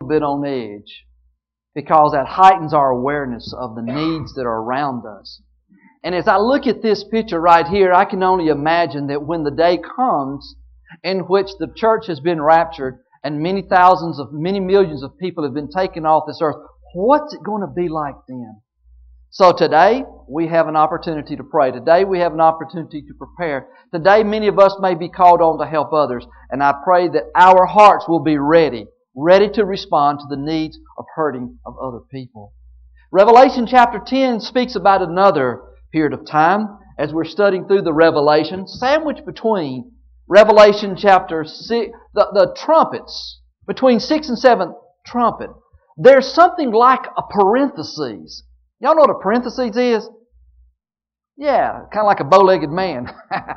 bit on edge, because that heightens our awareness of the needs that are around us. And as I look at this picture right here, I can only imagine that when the day comes in which the church has been raptured and many millions of people have been taken off this earth, what's it going to be like then? So today, we have an opportunity to pray. Today, we have an opportunity to prepare. Today, many of us may be called on to help others. And I pray that our hearts will be ready to respond to the needs of hurting of other people. Revelation chapter 10 speaks about another period of time as we're studying through the Revelation, sandwiched between Revelation chapter 6, the trumpets, between 6th and 7th trumpet. There's something like a parenthesis. Y'all know what a parenthesis is? Yeah, kind of like a bow-legged man.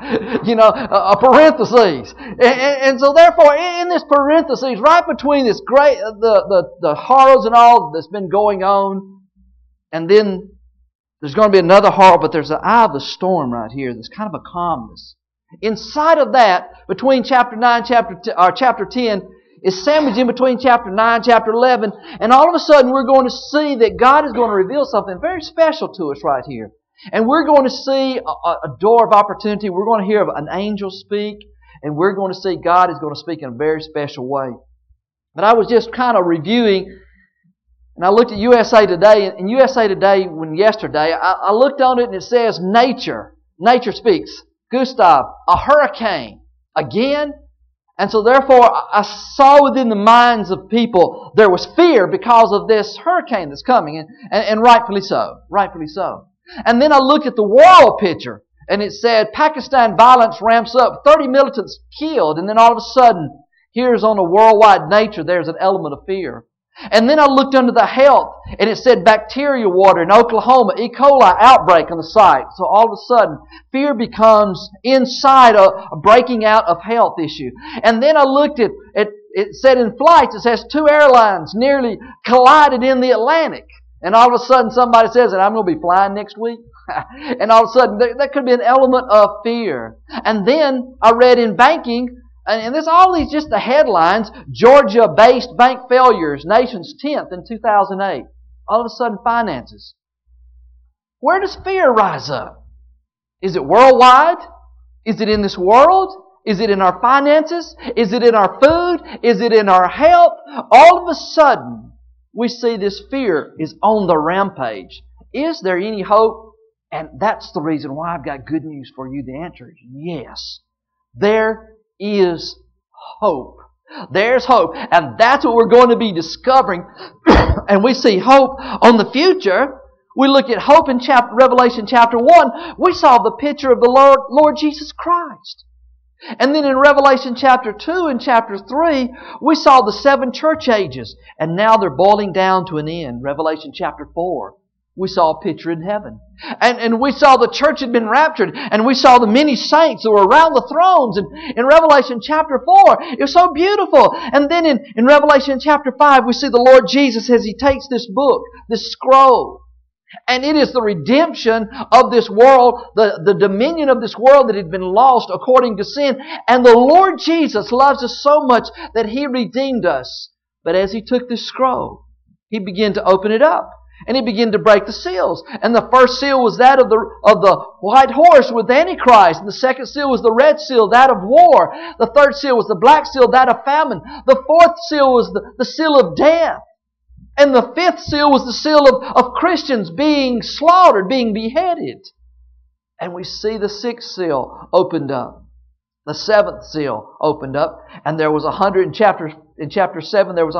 A parenthesis. And so therefore, in this parenthesis, right between this great, the horrors and all that's been going on, and then there's going to be another horror, but there's an eye of the storm right here. There's kind of a calmness. Inside of that, between chapter 9, chapter 10, is sandwiched in between chapter 9, chapter 11, and all of a sudden we're going to see that God is going to reveal something very special to us right here. And we're going to see a door of opportunity. We're going to hear an angel speak, and we're going to see God is going to speak in a very special way. But I was just kind of reviewing, and I looked at USA Today, and USA Today, yesterday, I looked on it and it says, Nature speaks. Gustav, a hurricane. Again? And so therefore, I saw within the minds of people, there was fear because of this hurricane that's coming, and rightfully so. Rightfully so. And then I looked at the world picture, and it said, Pakistan violence ramps up, 30 militants killed, and then all of a sudden, here's on a worldwide nature, there's an element of fear. And then I looked under the health, and it said bacteria water in Oklahoma, E. coli outbreak on the site. So all of a sudden, fear becomes inside a breaking out of health issue. And then I looked at it said in flights, it says 2 airlines nearly collided in the Atlantic. And all of a sudden somebody says that I'm going to be flying next week. And all of a sudden there could be an element of fear. And then I read in banking, and there's all these just the headlines, Georgia-based bank failures, nation's 10th in 2008. All of a sudden, finances. Where does fear rise up? Is it worldwide? Is it in this world? Is it in our finances? Is it in our food? Is it in our health? All of a sudden, we see this fear is on the rampage. Is there any hope? And that's the reason why I've got good news for you. The answer is yes. There is hope. There's hope. And that's what we're going to be discovering. And we see hope on the future. We look at hope in Revelation chapter 1. We saw the picture of the Lord Jesus Christ. And then in Revelation chapter 2 and chapter 3, we saw the 7 church ages. And now they're boiling down to an end. Revelation chapter 4. We saw a picture in heaven. And we saw the church had been raptured. And we saw the many saints that were around the thrones. And in Revelation chapter 4, it was so beautiful. And then in Revelation chapter 5, we see the Lord Jesus as He takes this book, this scroll. And it is the redemption of this world, the dominion of this world that had been lost according to sin. And the Lord Jesus loves us so much that He redeemed us. But as He took this scroll, He began to open it up. And He began to break the seals. And the first seal was that of the white horse with the Antichrist. And the second seal was the red seal, that of war. The third seal was the black seal, that of famine. The fourth seal was the seal of death. And the fifth seal was the seal of Christians being slaughtered, being beheaded. And we see the sixth seal opened up. The seventh seal opened up. And there was in chapter 7, there was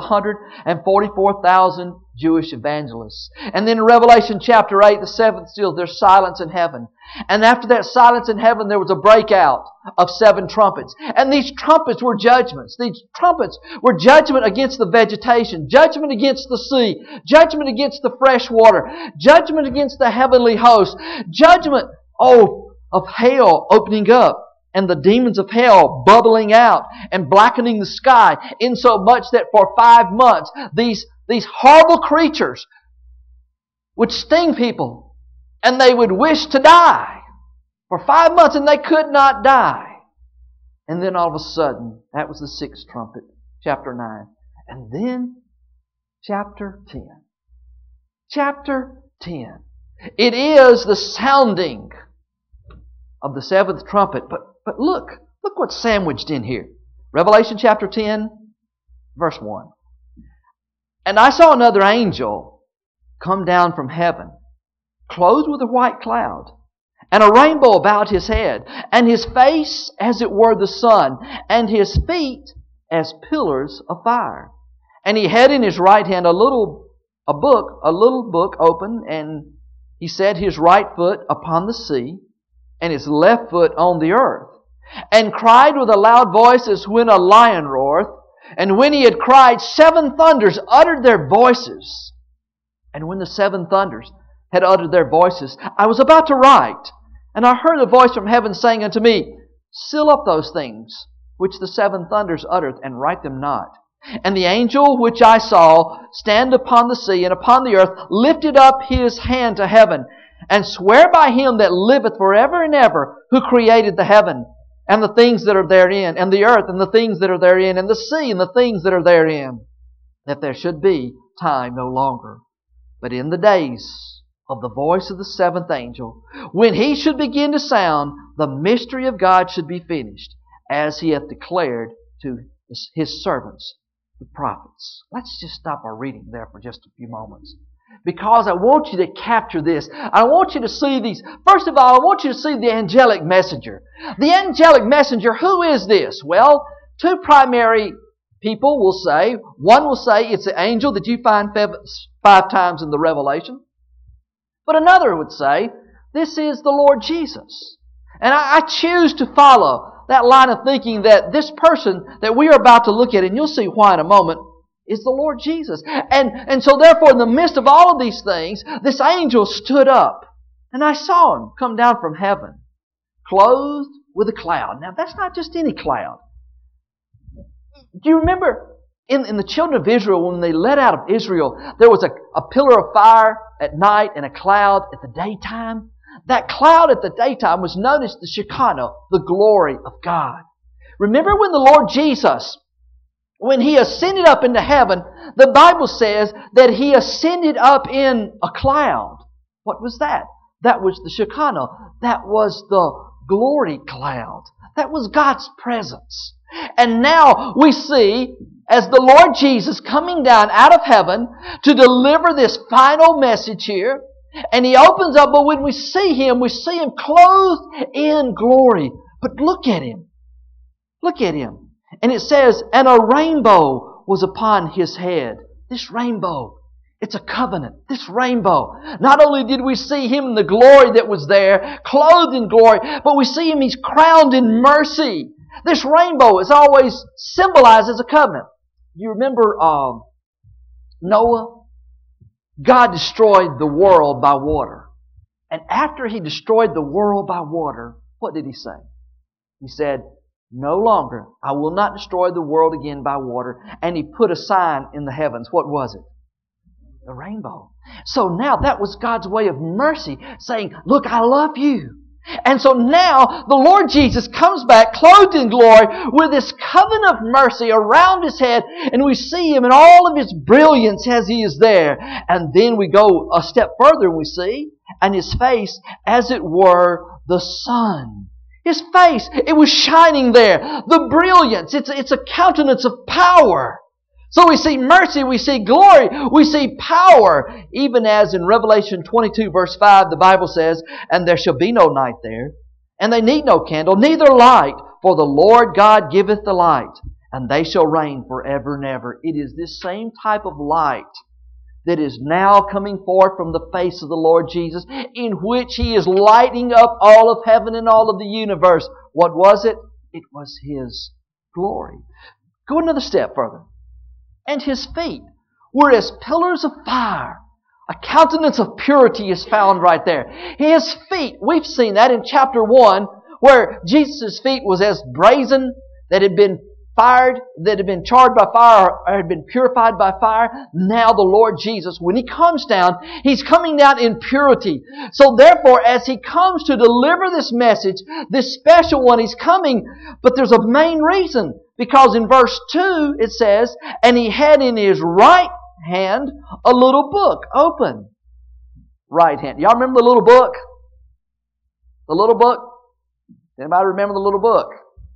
144,000 Jewish evangelists. And then in Revelation chapter 8, the seventh seal, there's silence in heaven. And after that silence in heaven, there was a breakout of 7 trumpets. And these trumpets were judgments. These trumpets were judgment against the vegetation, judgment against the sea, judgment against the fresh water, judgment against the heavenly host, judgment, of hell opening up. And the demons of hell bubbling out and blackening the sky, in so much that for 5 months, these horrible creatures would sting people and they would wish to die for 5 months, and they could not die. And then all of a sudden, that was the 6th trumpet, chapter 9. And then chapter 10. Chapter 10. It is the sounding of the seventh trumpet. But look what's sandwiched in here. Revelation chapter 10, verse 1. And I saw another angel come down from heaven, clothed with a white cloud, and a rainbow about his head, and his face as it were the sun, and his feet as pillars of fire. And he had in his right hand a little book open, and he set his right foot upon the sea, and his left foot on the earth, and cried with a loud voice as when a lion roareth. And when he had cried, 7 thunders uttered their voices. And when the 7 thunders had uttered their voices, I was about to write, and I heard a voice from heaven saying unto me, Seal up those things which the 7 thunders uttered, and write them not. And the angel which I saw stand upon the sea and upon the earth lifted up his hand to heaven, and sware by him that liveth forever and ever, who created the heaven, and the things that are therein, and the earth, and the things that are therein, and the sea, and the things that are therein, that there should be time no longer. But in the days of the voice of the 7th angel, when he should begin to sound, the mystery of God should be finished, as he hath declared to his servants, the prophets. Let's just stop our reading there for just a few moments, because I want you to capture this. I want you to see these. First of all, I want you to see the angelic messenger. The angelic messenger, who is this? Well, 2 primary people will say. One will say it's the angel that you find 5 times in the Revelation. But another would say this is the Lord Jesus. And I choose to follow that line of thinking that this person that we are about to look at, and you'll see why in a moment, is the Lord Jesus. And so therefore, in the midst of all of these things, this angel stood up. And I saw him come down from heaven, clothed with a cloud. Now, that's not just any cloud. Do you remember in the children of Israel, when they led out of Israel, there was a pillar of fire at night and a cloud at the daytime? That cloud at the daytime was known as the Shekinah, the glory of God. Remember when the Lord Jesus, when He ascended up into heaven, the Bible says that He ascended up in a cloud. What was that? That was the Shekinah. That was the glory cloud. That was God's presence. And now we see, as the Lord Jesus coming down out of heaven to deliver this final message here, and He opens up, but when we see Him clothed in glory. But look at Him. Look at Him. And it says, and a rainbow was upon His head. This rainbow, it's a covenant. This rainbow. Not only did we see Him in the glory that was there, clothed in glory, but we see Him, He's crowned in mercy. This rainbow is always symbolized as a covenant. You remember Noah? God destroyed the world by water. And after He destroyed the world by water, what did He say? He said, no longer, I will not destroy the world again by water. And He put a sign in the heavens. What was it? The rainbow. So now that was God's way of mercy, saying, look, I love you. And so now the Lord Jesus comes back clothed in glory with this covenant of mercy around His head, and we see Him in all of His brilliance as He is there. And then we go a step further and we see, and His face as it were the sun. His face, it was shining there. The brilliance, it's a countenance of power. So we see mercy, we see glory, we see power. Even as in Revelation 22 verse 5, the Bible says, and there shall be no night there, and they need no candle, neither light, for the Lord God giveth the light, and they shall reign forever and ever. It is this same type of light that is now coming forth from the face of the Lord Jesus, in which He is lighting up all of heaven and all of the universe. What was it? It was His glory. Go another step further. And His feet were as pillars of fire. A countenance of purity is found right there. His feet, we've seen that in chapter 1, where Jesus' feet was as brazen, that had been fired, that had been charred by fire, or had been purified by fire. Now the Lord Jesus, when He comes down, He's coming down in purity. So therefore, as He comes to deliver this message, this special one, He's coming, but there's a main reason. Because in verse 2 it says, and He had in His right hand a little book open. Right hand. Y'all remember the little book? The little book? Anybody remember the little book?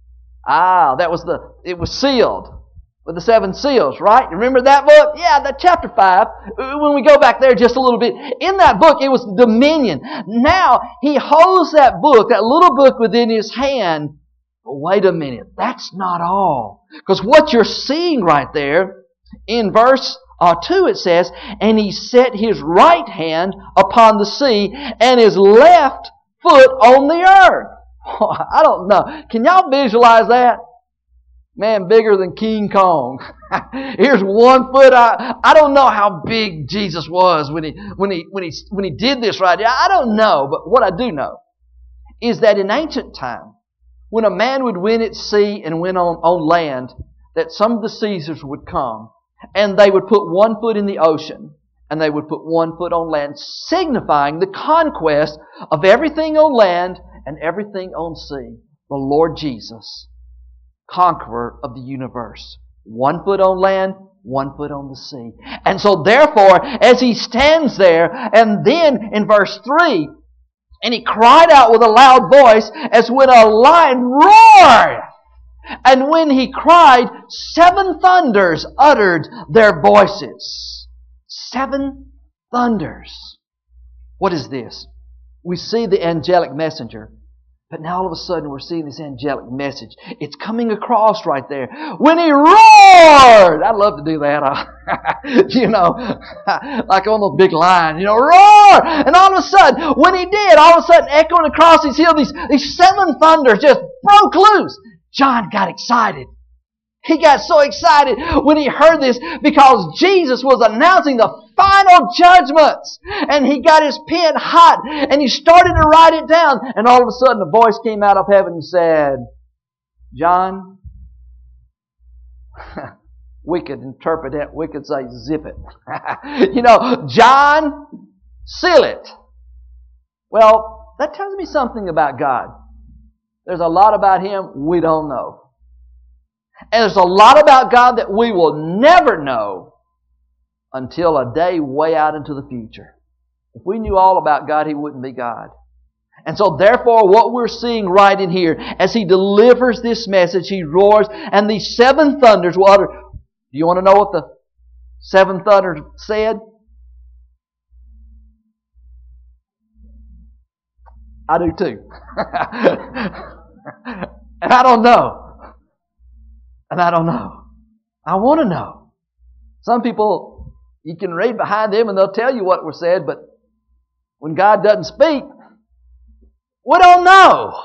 It was sealed with the 7 seals, right? You remember that book? Yeah, that chapter 5. When we go back there just a little bit, in that book it was dominion. Now he holds that book, that little book within his hand. But wait a minute, that's not all. Because what you're seeing right there in verse 2 it says, and he set his right hand upon the sea and his left foot on the earth. I don't know. Can y'all visualize that? Man, bigger than King Kong. Here's 1 foot. I don't know how big Jesus was when he did this right here. I don't know, but what I do know is that in ancient time, when a man would win at sea and win on land, that some of the Caesars would come and they would put 1 foot in the ocean and they would put 1 foot on land, signifying the conquest of everything on land and everything on sea. The Lord Jesus, conqueror of the universe. 1 foot on land, 1 foot on the sea. And so therefore, as he stands there, and then in verse 3, and he cried out with a loud voice as when a lion roared. And when he cried, 7 thunders uttered their voices. 7 thunders. What is this? We see the angelic messenger. But now all of a sudden we're seeing this angelic message. It's coming across right there. When he roared! I'd love to do that. Like on the big line, roar! And all of a sudden, when he did, all of a sudden echoing across his hill, these 7 thunders just broke loose. John got excited. He got so excited when he heard this because Jesus was announcing the final judgments. And he got his pen hot and he started to write it down. And all of a sudden a voice came out of heaven and said, John, we could interpret that. We could say, zip it. John, seal it. Well, that tells me something about God. There's a lot about Him we don't know. And there's a lot about God that we will never know until a day way out into the future. If we knew all about God, He wouldn't be God. And so therefore, what we're seeing right in here, as He delivers this message, He roars, and these 7 thunders will utter. Do you want to know what the 7 thunders said? I do too. And I don't know. And I don't know. I want to know. Some people, you can read behind them and they'll tell you what was said, but when God doesn't speak, we don't know.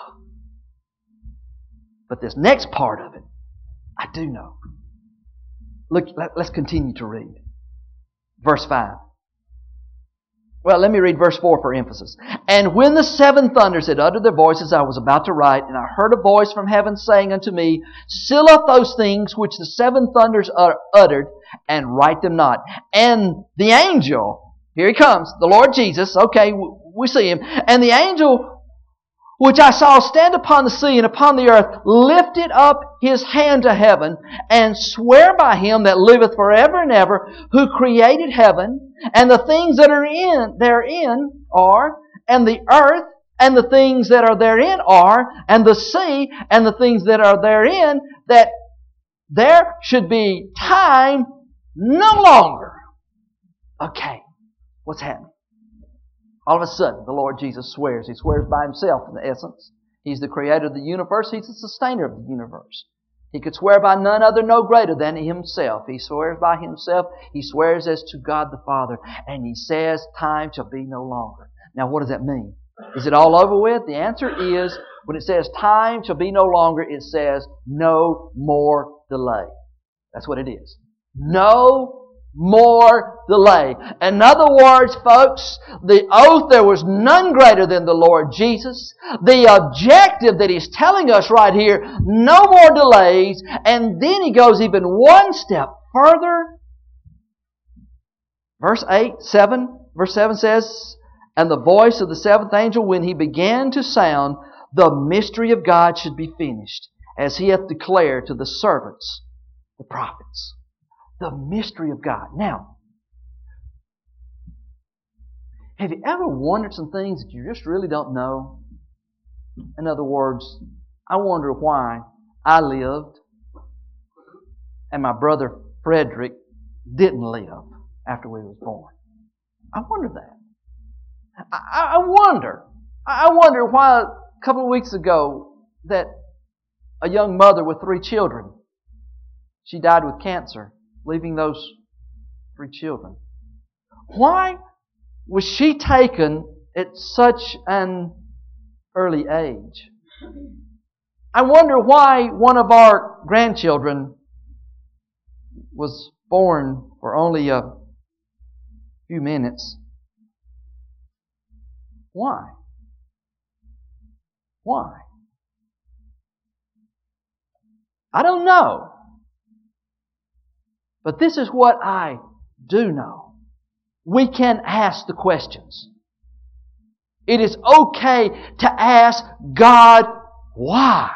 But this next part of it, I do know. Look, let's continue to read. Verse 5. Well, let me read verse 4 for emphasis. And when the 7 thunders had uttered their voices, I was about to write, and I heard a voice from heaven saying unto me, seal up those things which the 7 thunders uttered, and write them not. And the angel, here he comes, the Lord Jesus, okay, we see him, and the angel which I saw stand upon the sea and upon the earth, lifted up his hand to heaven, and sware by him that liveth forever and ever, who created heaven, and the things that are therein are, and the earth, and the things that are therein are, and the sea, and the things that are therein, that there should be time no longer. Okay, what's happening? All of a sudden, the Lord Jesus swears. He swears by Himself in the essence. He's the creator of the universe. He's the sustainer of the universe. He could swear by none other, no greater than Himself. He swears by Himself. He swears as to God the Father. And He says, time shall be no longer. Now, what does that mean? Is it all over with? The answer is, when it says time shall be no longer, it says no more delay. That's what it is. No more delay. In other words, folks, the oath, there was none greater than the Lord Jesus. The objective that He's telling us right here, no more delays. And then He goes even one step further. Verse 7 says, and the voice of the 7th angel, when he began to sound, the mystery of God should be finished, as He hath declared to the servants, the prophets. The mystery of God. Now, Have you ever wondered some things that you just really don't know? In other words, I wonder why I lived and my brother Frederick didn't live after we was born. I wonder that. I wonder why a couple of weeks ago that a young mother with 3 children, she died with cancer, leaving those 3 children. Why was she taken at such an early age? I wonder why one of our grandchildren was born for only a few minutes. Why? Why? I don't know. But this is what I do know. We can ask the questions. It is okay to ask God why.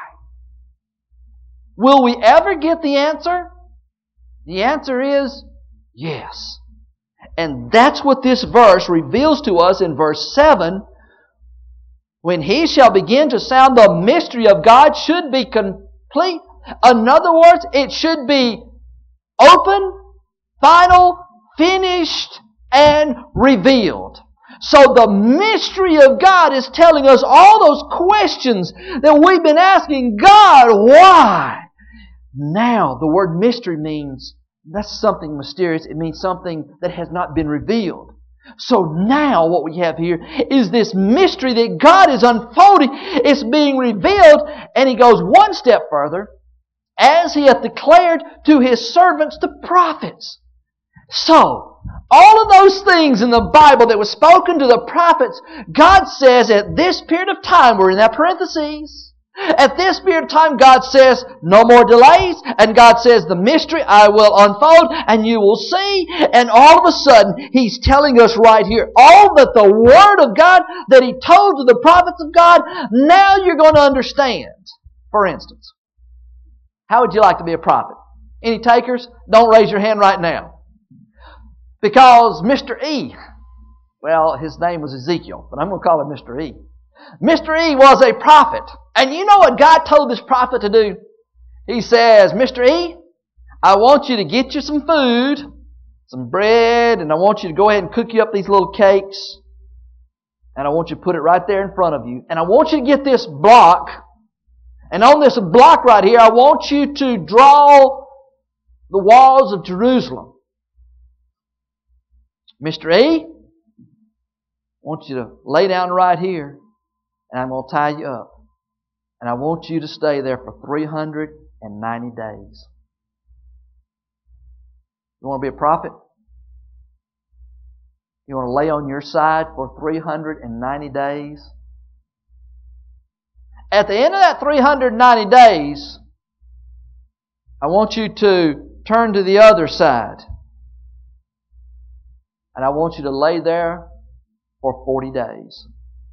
Will we ever get the answer? The answer is yes. And that's what this verse reveals to us in verse 7. When He shall begin to sound, the mystery of God should be complete. In other words, it should be open, final, finished, and revealed. So the mystery of God is telling us all those questions that we've been asking God, why? Now, the word mystery means that's something mysterious. It means something that has not been revealed. So now what we have here is this mystery that God is unfolding. It's being revealed, and He goes one step further, as He hath declared to His servants, the prophets. So, all of those things in the Bible that was spoken to the prophets, God says at this period of time, we're in that parentheses, at this period of time God says no more delays, and God says the mystery I will unfold and you will see, and all of a sudden He's telling us right here all that the Word of God that He told to the prophets of God, now you're going to understand. For instance, how would you like to be a prophet? Any takers? Don't raise your hand right now. Because Mr. E, well, his name was Ezekiel, but I'm going to call him Mr. E. Mr. E was a prophet. And you know what God told this prophet to do? He says, Mr. E, I want you to get you some food, some bread, and I want you to go ahead and cook you up these little cakes. And I want you to put it right there in front of you. And I want you to get this block. And on this block right here, I want you to draw the walls of Jerusalem. Mr. E, I want you to lay down right here, and I'm going to tie you up. And I want you to stay there for 390 days. You want to be a prophet? You want to lay on your side for 390 days? At the end of that 390 days, I want you to turn to the other side. And I want you to lay there for 40 days.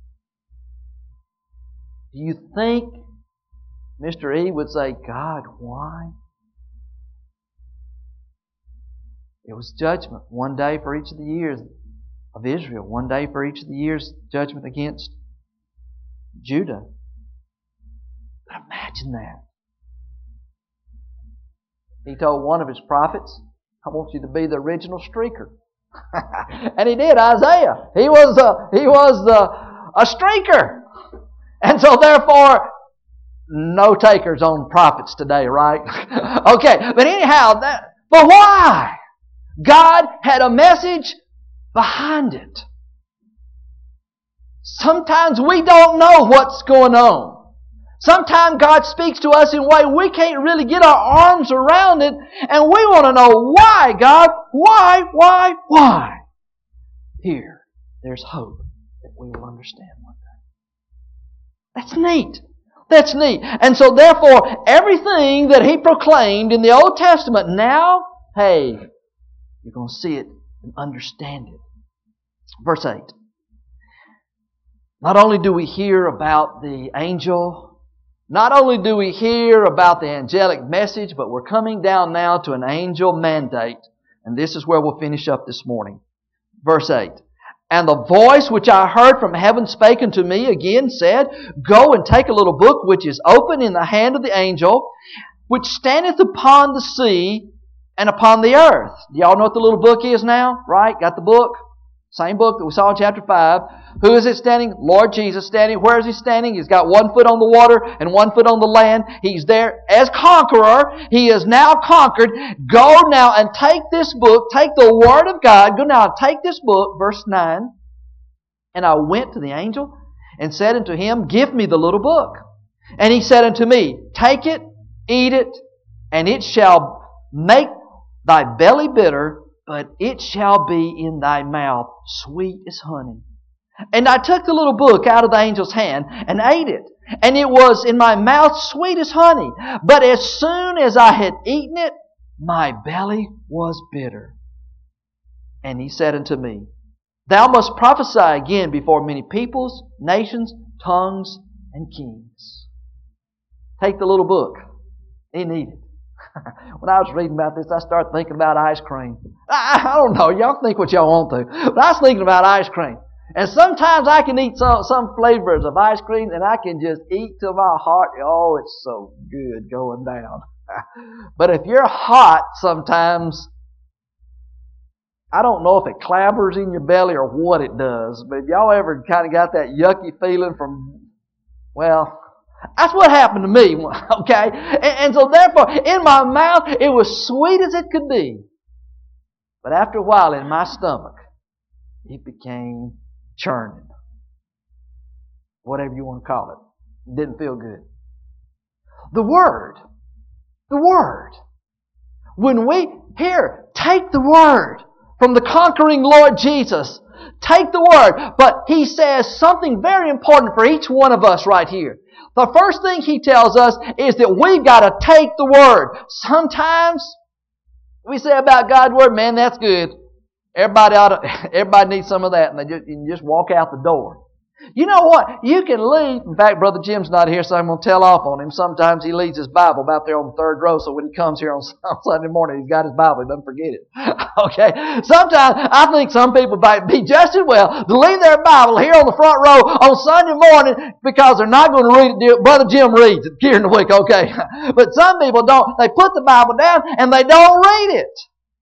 Do you think Mr. E would say, God, why? It was judgment. One day for each of the years of Israel. One day for each of the years judgment against Judah. But imagine that. He told one of His prophets, I want you to be the original streaker. And he did. Isaiah. He was a streaker. And so therefore, no takers on prophets today, right? Okay, but anyhow, but why? God had a message behind it. Sometimes we don't know what's going on. Sometimes God speaks to us in a way we can't really get our arms around it, and we want to know why, God? Why? Here, there's hope that we will understand one day. That's neat. That's neat. And so therefore, everything that He proclaimed in the Old Testament, now, hey, you're going to see it and understand it. Verse 8. Not only do we hear about the angel, not only do we hear about the angelic message, but we're coming down now to an angel mandate. And this is where we'll finish up this morning. Verse 8. And the voice which I heard from heaven spake unto me again, said, Go and take a little book which is open in the hand of the angel, which standeth upon the sea and upon the earth. Do y'all know what the little book is now? Right? Got the book? Same book that we saw in chapter 5. Who is it standing? Lord Jesus standing. Where is He standing? He's got one foot on the water and one foot on the land. He's there as conqueror. He is now conquered. Go now and take this book. Take the Word of God. Go now and take this book. Verse 9. And I went to the angel and said unto him, Give me the little book. And he said unto me, Take it, eat it, and it shall make thy belly bitter, but it shall be in thy mouth sweet as honey. And I took the little book out of the angel's hand and ate it. And it was in my mouth sweet as honey. But as soon as I had eaten it, my belly was bitter. And he said unto me, Thou must prophesy again before many peoples, nations, tongues, and kings. Take the little book and eat it. When I was reading about this, I started thinking about ice cream. I don't know. Y'all think what y'all want to. But I was thinking about ice cream. And sometimes I can eat some flavors of ice cream and I can just eat till my heart, oh, it's so good going down. But if you're hot sometimes, I don't know if it clabbers in your belly or what it does. But if y'all ever kind of got that yucky feeling from, well, that's what happened to me, okay? And so therefore, in my mouth, it was sweet as it could be. But after a while, in my stomach, it became churning. Whatever you want to call it. It didn't feel good. The Word. When we, here, take the Word from the conquering Lord Jesus. Take the Word. But He says something very important for each one of us right here. The first thing He tells us is that we've got to take the Word. Sometimes we say about God's Word, man, that's good. Everybody needs some of that, and you just walk out the door. You know what? You can leave. In fact, Brother Jim's not here, so I'm going to tell off on him. Sometimes he leaves his Bible about there on the third row, so when he comes here on Sunday morning, he's got his Bible. He doesn't forget it. Okay? Sometimes I think some people might be just as well to leave their Bible here on the front row on Sunday morning because they're not going to read it. Brother Jim reads it during the week, okay? But some people don't. They put the Bible down and they don't read it.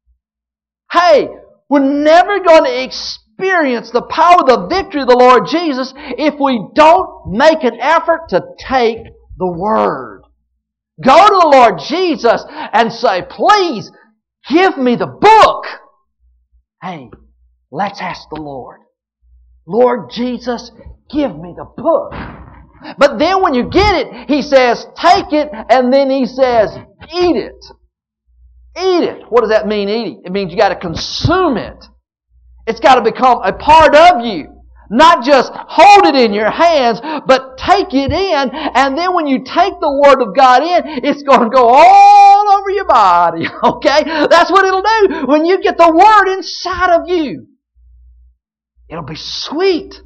Hey, we're never going to experience the power, the victory of the Lord Jesus if we don't make an effort to take the Word. Go to the Lord Jesus and say, Please, give me the book. Hey, let's ask the Lord. Lord Jesus, give me the book. But then when you get it, He says, take it, and then He says, eat it. Eat it. What does that mean, eating? It means you got to consume it. It's got to become a part of you. Not just hold it in your hands, but take it in. And then when you take the Word of God in, it's going to go all over your body. Okay? That's what it'll do. When you get the Word inside of you, it'll be sweet.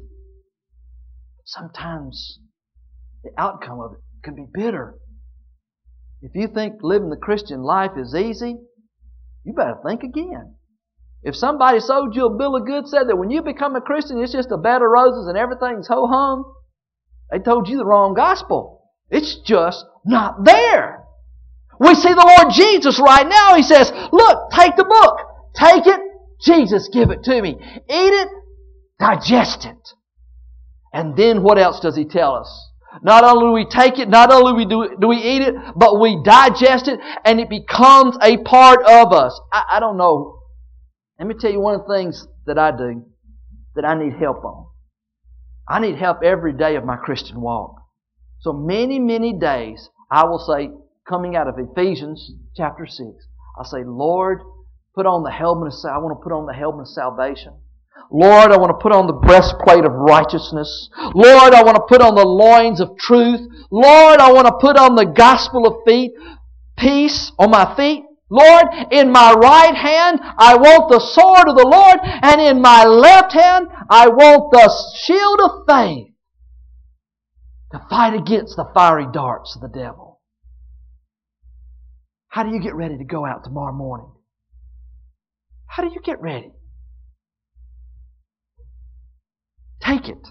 Sometimes the outcome of it can be bitter. If you think living the Christian life is easy, you better think again. If somebody sold you a bill of goods, said that when you become a Christian, it's just a bed of roses and everything's ho-hum, they told you the wrong gospel. It's just not there. We see the Lord Jesus right now. He says, look, take the book. Take it. Jesus, give it to me. Eat it. Digest it. And then what else does He tell us? Not only do we take it, not only do we eat it, but we digest it and it becomes a part of us. I don't know. Let me tell you one of the things that I do that I need help on. I need help every day of my Christian walk. So many, many days I will say, coming out of Ephesians chapter 6, I'll say, Lord, put on the helmet of salvation. I want to put on the helmet of salvation. Lord, I want to put on the breastplate of righteousness. Lord, I want to put on the loins of truth. Lord, I want to put on the gospel of peace on my feet. Lord, in my right hand, I want the sword of the Lord, and in my left hand, I want the shield of faith to fight against the fiery darts of the devil. How do you get ready to go out tomorrow morning? How do you get ready? Take it.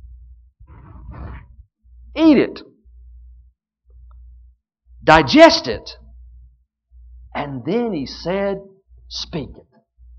Eat it. Digest it. And then He said, speak it.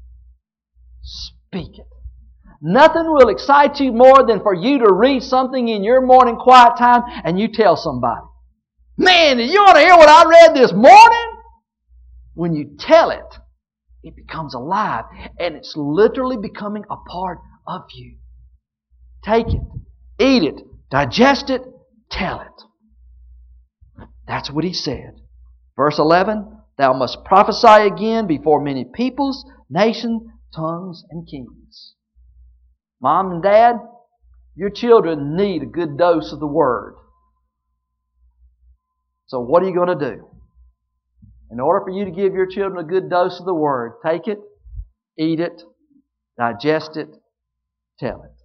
Speak it. Nothing will excite you more than for you to read something in your morning quiet time and you tell somebody, man, you want to hear what I read this morning? When you tell it, it becomes alive and it's literally becoming a part of you. Take it, eat it, digest it, tell it. That's what He said. Verse 11, thou must prophesy again before many peoples, nations, tongues, and kings. Mom and Dad, your children need a good dose of the Word. So what are you going to do? In order for you to give your children a good dose of the Word, take it, eat it, digest it, tell it.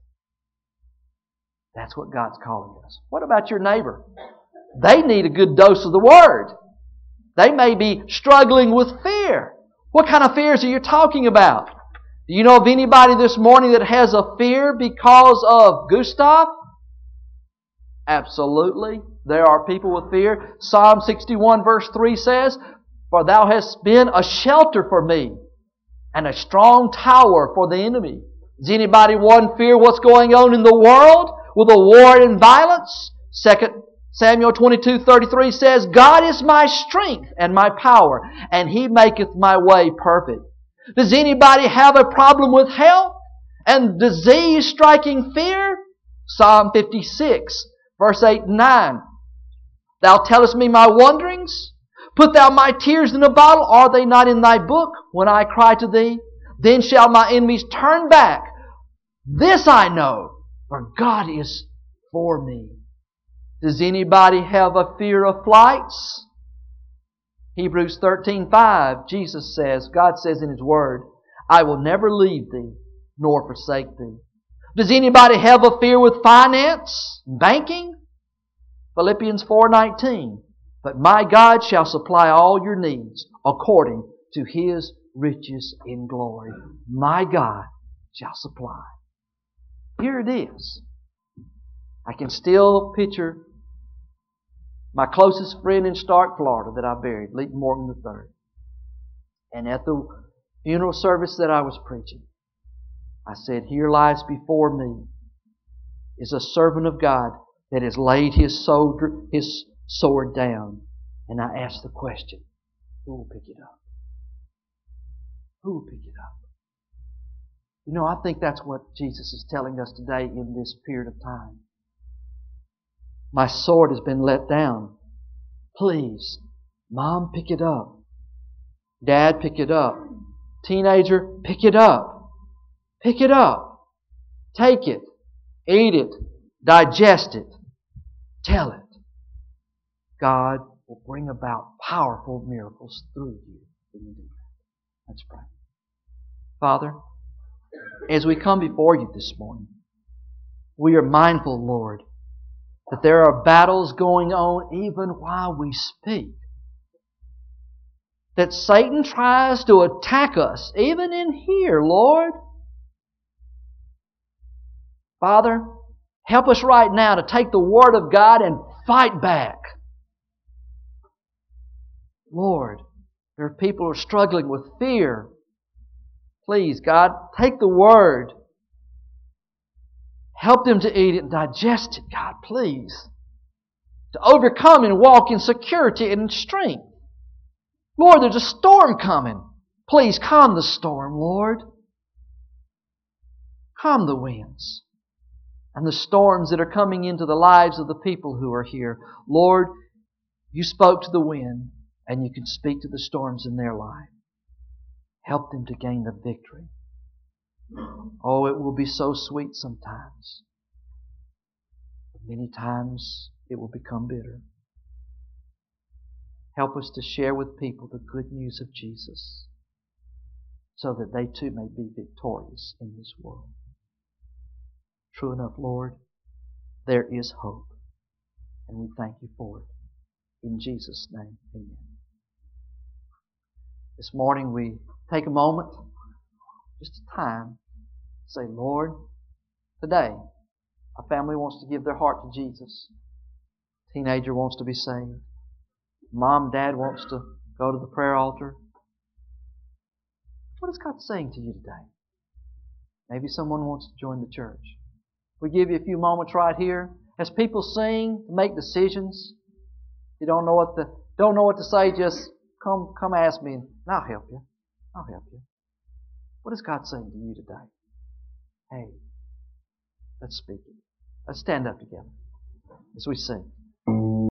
That's what God's calling us. What about your neighbor? They need a good dose of the Word. They may be struggling with fear. What kind of fears are you talking about? Do you know of anybody this morning that has a fear because of Gustav? Absolutely. There are people with fear. Psalm 61 verse 3 says, for thou hast been a shelter for me and a strong tower for the enemy. Does anybody want fear what's going on in the world with a war and violence? 2 Samuel 22:33 says, God is my strength and my power, and He maketh my way perfect. Does anybody have a problem with health and disease striking fear? Psalm 56, verse 8 and 9. Thou tellest me my wanderings. Put thou my tears in a bottle. Are they not in thy book? When I cry to thee, then shall my enemies turn back. This I know, for God is for me. Does anybody have a fear of flights? Hebrews 13:5, Jesus says, God says in His Word, I will never leave thee nor forsake thee. Does anybody have a fear with finance, banking? Philippians 4:19, but my God shall supply all your needs according to His riches in glory. My God shall supply. Here it is. I can still picture my closest friend in Stark, Florida that I buried, Leighton Morgan III. And at the funeral service that I was preaching, I said, here lies before me is a servant of God that has laid his sword down. And I asked the question, who will pick it up? Who will pick it up? You know, I think that's what Jesus is telling us today in this period of time. My sword has been let down. Please, Mom, pick it up. Dad, pick it up. Teenager, pick it up. Pick it up. Take it. Eat it. Digest it. Tell it. God will bring about powerful miracles through you when you do that. Let's pray. Father, as we come before you this morning, we are mindful, Lord, that there are battles going on even while we speak. That Satan tries to attack us, even in here, Lord. Father, help us right now to take the Word of God and fight back. Lord, there are people who are struggling with fear. Please, God, take the Word. Help them to eat it and digest it, God, please. To overcome and walk in security and in strength. Lord, there's a storm coming. Please calm the storm, Lord. Calm the winds and the storms that are coming into the lives of the people who are here. Lord, you spoke to the wind and you can speak to the storms in their life. Help them to gain the victory. Oh, it will be so sweet sometimes. But many times it will become bitter. Help us to share with people the good news of Jesus so that they too may be victorious in this world. True enough, Lord, there is hope. And we thank you for it. In Jesus' name, amen. This morning we take a moment, just a time, say, Lord, Today, a family wants to give their heart to Jesus. Teenager wants to be saved. Mom, Dad wants to go to the prayer altar. What is God saying to you today? Maybe someone wants to join the church. We give you a few moments right here as people sing, make decisions. If you don't know what to say, just come ask me and I'll help you. I'll help you. What is God saying to you today? Hey, let's speak it. Let's stand up together as we sing.